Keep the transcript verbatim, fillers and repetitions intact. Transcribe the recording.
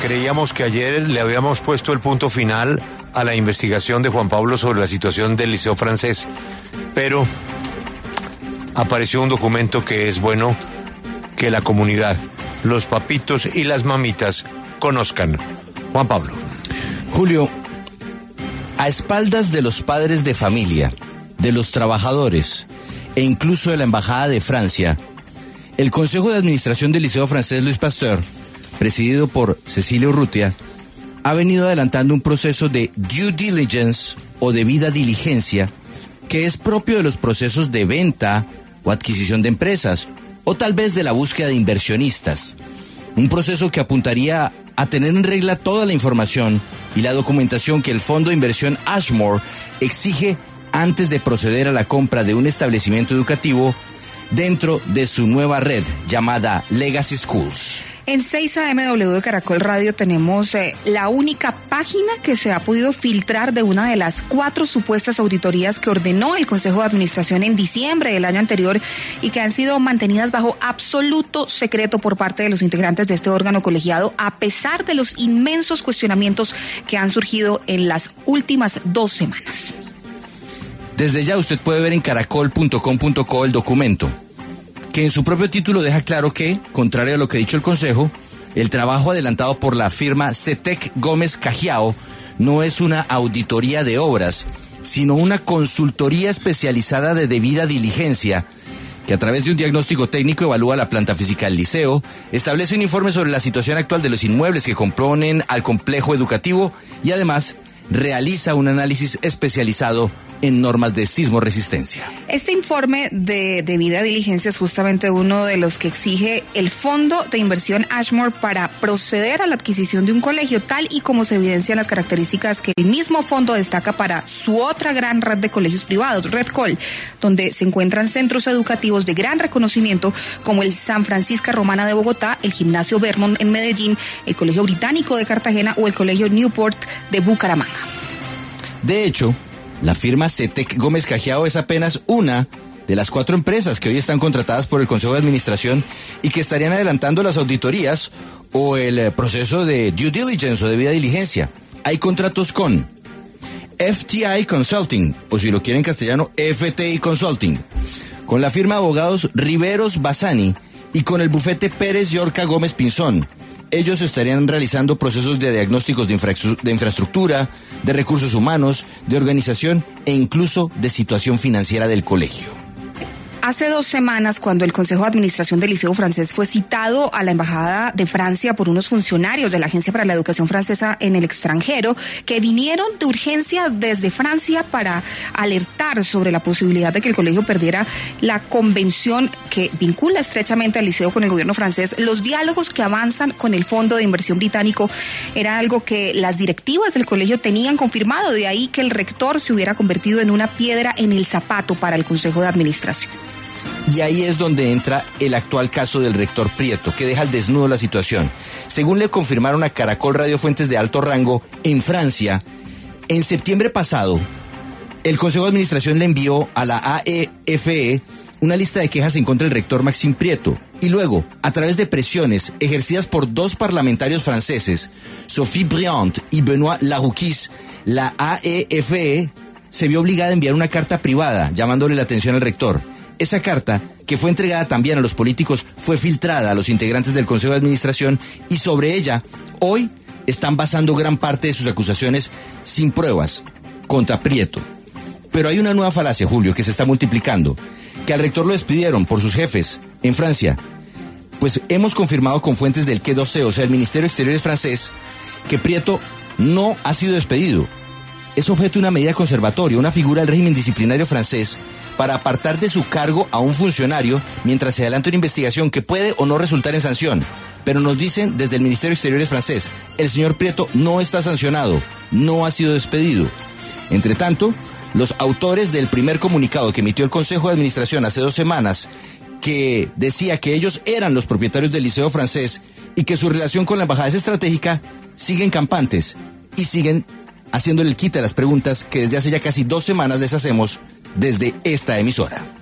Creíamos que ayer le habíamos puesto el punto final a la investigación de Juan Pablo sobre la situación del Liceo Francés, pero apareció un documento que es bueno que la comunidad, los papitos y las mamitas conozcan. Juan Pablo. Julio, a espaldas de los padres de familia, de los trabajadores e incluso de la Embajada de Francia, el Consejo de Administración del Liceo Francés Louis Pasteur, presidido por Cecilia Urrutia, ha venido adelantando un proceso de due diligence o debida diligencia que es propio de los procesos de venta o adquisición de empresas, o tal vez de la búsqueda de inversionistas. Un proceso que apuntaría a tener en regla toda la información y la documentación que el Fondo de Inversión Ashmore exige antes de proceder a la compra de un establecimiento educativo dentro de su nueva red llamada Legacy Schools. En seis A M W de Caracol Radio tenemos eh, la única página que se ha podido filtrar de una de las cuatro supuestas auditorías que ordenó el Consejo de Administración en diciembre del año anterior y que han sido mantenidas bajo absoluto secreto por parte de los integrantes de este órgano colegiado, a pesar de los inmensos cuestionamientos que han surgido en las últimas dos semanas. Desde ya usted puede ver en caracol punto com punto co el documento, que en su propio título deja claro que, contrario a lo que ha dicho el Consejo, el trabajo adelantado por la firma Cetec Gómez Cajiao no es una auditoría de obras, sino una consultoría especializada de debida diligencia, que a través de un diagnóstico técnico evalúa la planta física del liceo, establece un informe sobre la situación actual de los inmuebles que componen al complejo educativo y además realiza un análisis especializado en normas de sismo resistencia. Este informe de debida diligencia es justamente uno de los que exige el Fondo de Inversión Ashmore para proceder a la adquisición de un colegio, tal y como se evidencian las características que el mismo fondo destaca para su otra gran red de colegios privados, Red Col, donde se encuentran centros educativos de gran reconocimiento como el San Francisco Romana de Bogotá, el Gimnasio Vermont en Medellín, el Colegio Británico de Cartagena o el Colegio Newport de Bucaramanga. De hecho, la firma Cetec Gómez Cajiao es apenas una de las cuatro empresas que hoy están contratadas por el Consejo de Administración y que estarían adelantando las auditorías o el proceso de due diligence o debida diligencia. Hay contratos con F T I Consulting, o si lo quieren en castellano, F T I Consulting, con la firma de abogados Riveros Bassani y con el bufete Pérez Yorca Gómez Pinzón. Ellos estarían realizando procesos de diagnósticos de, infra de infraestructura, de recursos humanos, de organización e incluso de situación financiera del colegio. Hace dos semanas, cuando el Consejo de Administración del Liceo Francés fue citado a la Embajada de Francia por unos funcionarios de la Agencia para la Educación Francesa en el extranjero, que vinieron de urgencia desde Francia para alertar sobre la posibilidad de que el colegio perdiera la convención que vincula estrechamente al liceo con el gobierno francés, los diálogos que avanzan con el Fondo de Inversión Británico era algo que las directivas del colegio tenían confirmado, de ahí que el rector se hubiera convertido en una piedra en el zapato para el Consejo de Administración. Y ahí es donde entra el actual caso del rector Prieto, que deja al desnudo la situación. Según le confirmaron a Caracol Radio fuentes de alto rango en Francia, en septiembre pasado, el Consejo de Administración le envió a la A E F E una lista de quejas en contra del rector Maxime Prieto. Y luego, a través de presiones ejercidas por dos parlamentarios franceses, Sophie Briand y Benoît Larouquis, la A E F E se vio obligada a enviar una carta privada llamándole la atención al rector. Esa carta, que fue entregada también a los políticos, fue filtrada a los integrantes del Consejo de Administración y sobre ella, hoy, están basando gran parte de sus acusaciones sin pruebas contra Prieto. Pero hay una nueva falacia, Julio, que se está multiplicando, que al rector lo despidieron por sus jefes en Francia. Pues hemos confirmado con fuentes del Quai d'Orsay, o sea, el Ministerio de Exteriores francés, que Prieto no ha sido despedido. Es objeto de una medida conservatoria, una figura del régimen disciplinario francés, para apartar de su cargo a un funcionario mientras se adelanta una investigación que puede o no resultar en sanción. Pero nos dicen desde el Ministerio de Exteriores francés, el señor Prieto no está sancionado, no ha sido despedido. Entre tanto, los autores del primer comunicado que emitió el Consejo de Administración hace dos semanas, que decía que ellos eran los propietarios del Liceo Francés y que su relación con la embajada es estratégica, siguen campantes y siguen haciéndole el quite a las preguntas que desde hace ya casi dos semanas les hacemos desde esta emisora.